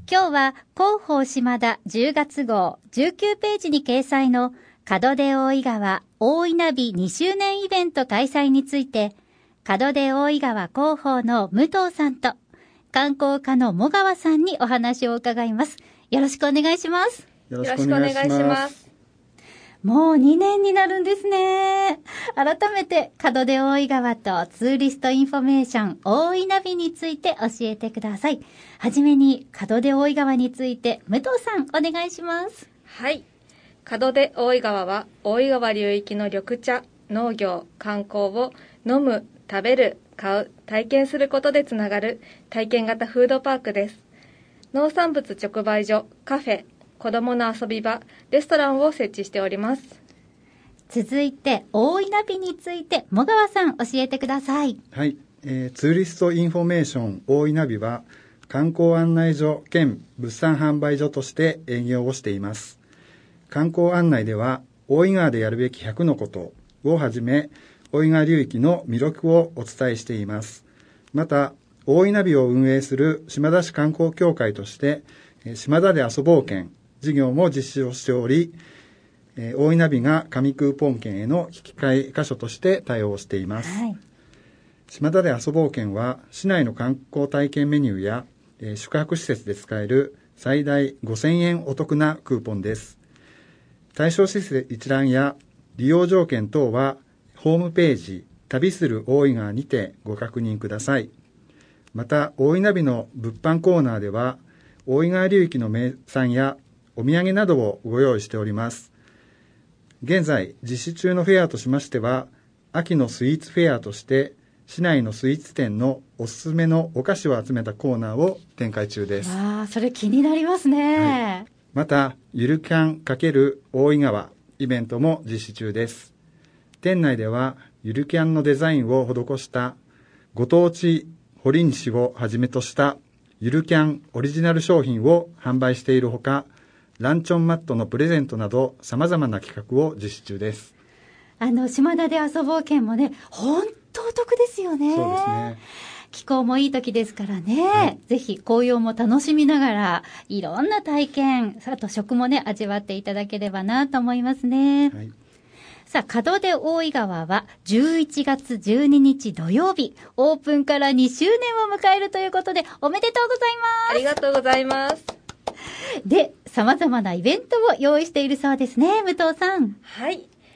今日は広報島田10月号19ページに掲載の門出大井川大井ナビ2周年イベント開催について、門出大井川広報の武藤さんと観光課の茂川さんにお話を伺います。よろしくお願いします。 よろしくお願いします。 もう2年になるんですね。改めて門出大井川とツーリストインフォメーション大井ナビについて教えてください。はじめに門出大井川について武藤さんお願いします。 はい。門出大井川は大井川流域の緑茶、農業、観光を飲む、食べる、買う、体験することでつながる体験型フードパークです。農産物直売所、カフェ、子どもの遊び場、レストランを設置しております。 続いて大井ナビについて茂川さん教えてください。 はい、ツーリストインフォメーション大井ナビは観光案内所兼物産販売所として営業をしています。観光案内では大井川でやるべき100のことをはじめ、大井川流域の魅力をお伝えしています。また大井ナビを運営する島田市観光協会として島田で遊ぼう券事業も実施をしており、大井ナビが紙クーポン券への引き換え箇所として対応しています。はい、島田で遊ぼう券は市内の観光体験メニューや、宿泊施設で使える最大5000円お得なクーポンです。対象施設一覧や利用条件等はホームページ旅する大井川にてご確認ください。また大井ナビの物販コーナーでは大井川流域の名産やお土産などをご用意しております。現在実施中のフェアとしましては、秋のスイーツフェアとして市内のスイーツ店のおすすめのお菓子を集めたコーナーを展開中です。 ああ、それ気になりますね。 はい、またゆるキャン×大井川イベントも実施中です。店内ではゆるキャンのデザインを施したご当地堀西をはじめとしたゆるキャンオリジナル商品を販売しているほか、ランチョンマットのプレゼントなど様々な企画を実施中です。 島田で遊ぼう券もね、本当お得ですよね。 そうですね。 気候もいい時ですからね、 はい、 ぜひ紅葉も楽しみながらいろんな体験、あと食もね味わっていただければなと思いますね。はい、さあ門出大井川は11月12日土曜日オープンから2周年を迎えるということでおめでとうございます。 ありがとうございます。 で、様々なイベントを用意しているそうですね、武藤さん。 はい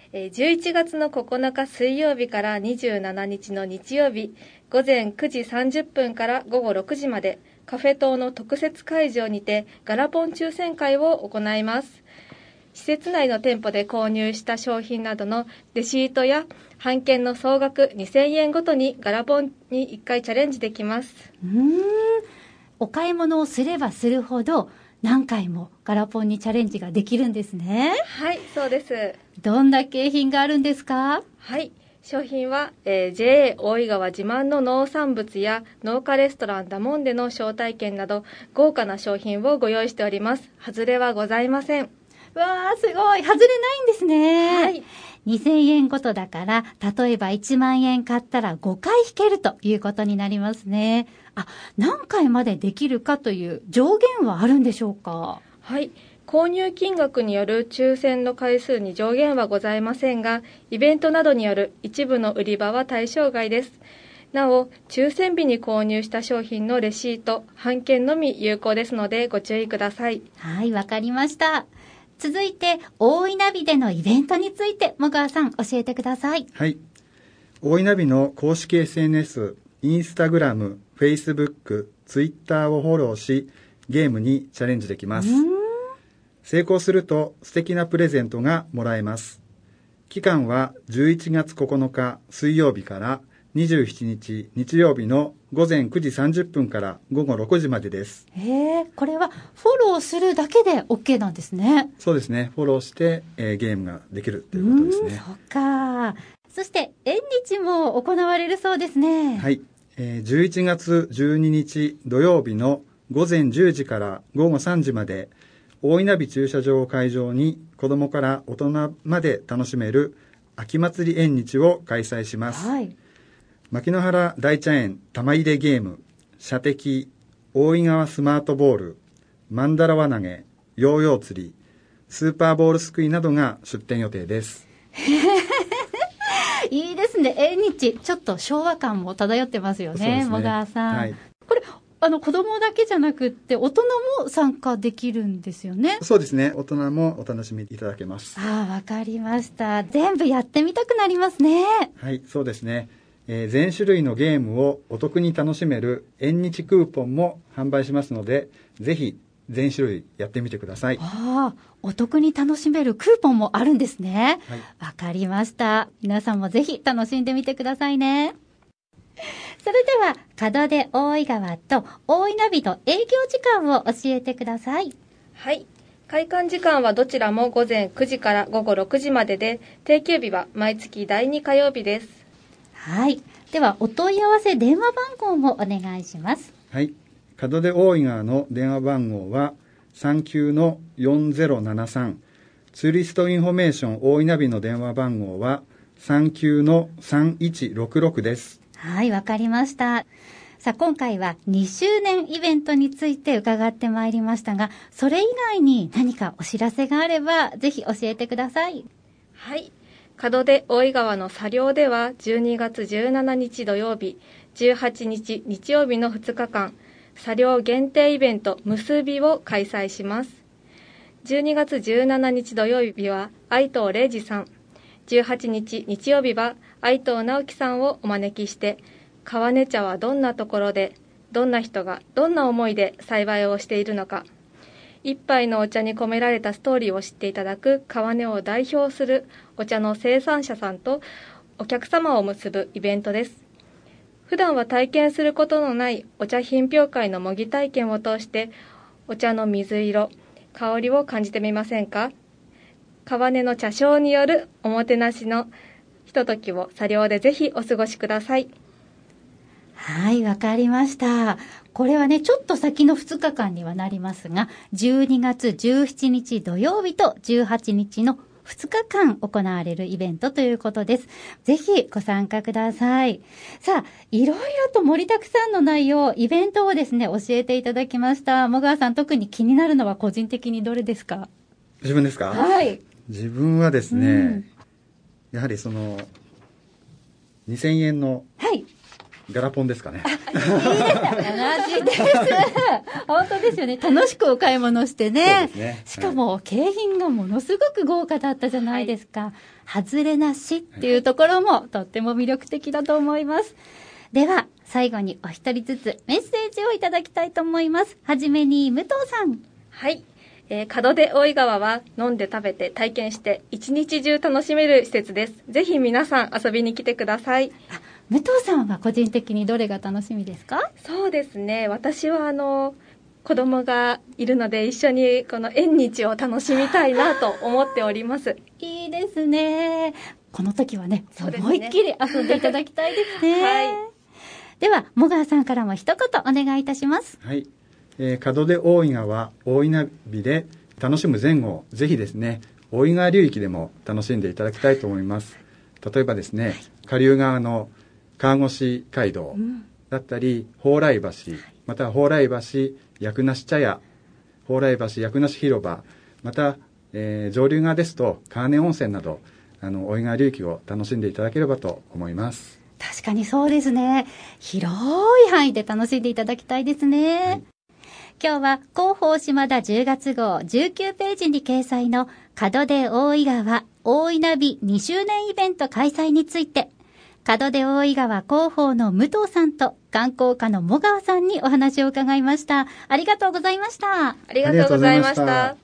、11月の9日水曜日から27日の日曜日、午前9時30分から午後6時までカフェ島の特設会場にてガラポン抽選会を行います。施設内の店舗で購入した商品などのレシートや半券の総額2000円ごとにガラポンに1回チャレンジできます。 お買い物をすればするほど何回もガラポンにチャレンジができるんですね。 はい、そうです。 どんな景品があるんですか？ はい、商品は、JA 大井川自慢の農産物や農家レストランダモンデの招待券など豪華な商品をご用意しております。外れはございません。 わー、すごい。外れないんですね。 はい。 2000円ごとだから、例えば1万円買ったら5回引けるということになりますね。何回までできるかという上限はあるんでしょうか？ はい。購入金額による抽選の回数に上限はございませんが、イベントなどによる一部の売り場は対象外です。なお、抽選日に購入した商品のレシート、半券のみ有効ですのでご注意ください。 はい、わかりました。続いて大井ナビでのイベントについて茂川さん教えてください。 はい、大井ナビの公式 SNS、インスタグラム、フェイスブック、ツイッターをフォローしゲームにチャレンジできます。成功すると素敵なプレゼントがもらえます。期間は11月9日水曜日から27日日曜日の午前9時30分から午後6時までです。 これはフォローするだけで OK なんですね。 そうですね。フォローして、ゲームができるということですね。 そっか。そして縁日も行われるそうですね。 はい、11月12日土曜日の午前10時から午後3時まで大井ナビ駐車場を会場に子どもから大人まで楽しめる秋祭り縁日を開催します。はい、牧之原大茶園玉入れゲーム、射的、大井川スマートボール、 マンダラワ投げ、ヨーヨー釣り、スーパーボールすくいなどが出店予定です。 いいですね。縁日、ちょっと昭和感も漂ってますよね、もがわさん。はい、これ子供だけじゃなくって大人も参加できるんですよね。 そうですね。大人もお楽しみいただけます。 わかりました。全部やってみたくなりますね。 はい、そうですね。全種類のゲームをお得に楽しめる縁日クーポンも販売しますので、ぜひ全種類やってみてください。 お得に楽しめるクーポンもあるんですね。わかりました。皆さんもぜひ楽しんでみてくださいね。それでは門出大井川と大井ナビの営業時間を教えてください。 はい、開館時間はどちらも午前9時から午後6時までで、定休日は毎月第2火曜日です。 はい、ではお問い合わせ電話番号もお願いします。 はい、門出大井川の電話番号は 39-4073、 ツーリストインフォメーション大井ナビの電話番号は 39-3166 です。 はい、わかりました。さあ、今回は2周年イベントについて伺ってまいりましたが、それ以外に何かお知らせがあればぜひ教えてください。 はい、門出大井川の茶寮では12月17日土曜日、18日日曜日の2日間、茶寮限定イベント結びを開催します。12月17日土曜日は愛藤礼二さん、18日日曜日は愛藤直樹さんをお招きして、川根茶はどんなところで、どんな人がどんな思いで栽培をしているのか、一杯のお茶に込められたストーリーを知っていただく川根を代表するお茶の生産者さんとお客様を結ぶイベントです。普段は体験することのないお茶品評会の模擬体験を通して、お茶の水色、香りを感じてみませんか。川根の茶商によるおもてなしのひとときを茶寮でぜひお過ごしください。 はい、わかりました。これはね、ちょっと先の2日間にはなりますが、12月17日土曜日と18日の2日間行われるイベントということです。ぜひご参加ください。さあ、いろいろと盛りだくさんの内容、イベントをですね、教えていただきました。もがわさん、特に気になるのは個人的にどれですか？ 自分ですか？ はい。 自分はですね、やはりその2000円のガラポンですかね。 いいですね。同じです。本当ですよね。楽しくお買い物してね。しかも景品がものすごく豪華だったじゃないですか。外れなしっていうところもとっても魅力的だと思います。では最後にお一人ずつメッセージをいただきたいと思います。はじめに武藤さん。 はい。門出大井川は飲んで食べて体験して一日中楽しめる施設です。ぜひ皆さん遊びに来てください。 武藤さんは個人的にどれが楽しみですか？ そうですね、私は子供がいるので一緒にこの縁日を楽しみたいなと思っております。 いいですね。この時はね、思いっきり遊んでいただきたいですね。はい。ではもがわさんからも一言お願いいたします。 はい。門出大井川大井ナビで楽しむ前後、ぜひですね、大井川流域でも楽しんでいただきたいと思います。例えばですね、下流側の川越街道だったり、蓬莱橋、または蓬莱橋薬なし茶屋、蓬莱橋薬なし広場、また、上流側ですと川根温泉など大井川流域を楽しんでいただければと思います。 確かにそうですね。広い範囲で楽しんでいただきたいですね。はい、今日は広報島田10月号19ページに掲載の門出大井川大井ナビ2周年イベント開催について、門出大井川広報の武藤さんと観光課のもがわさんにお話を伺いました。ありがとうございました。 ありがとうございました。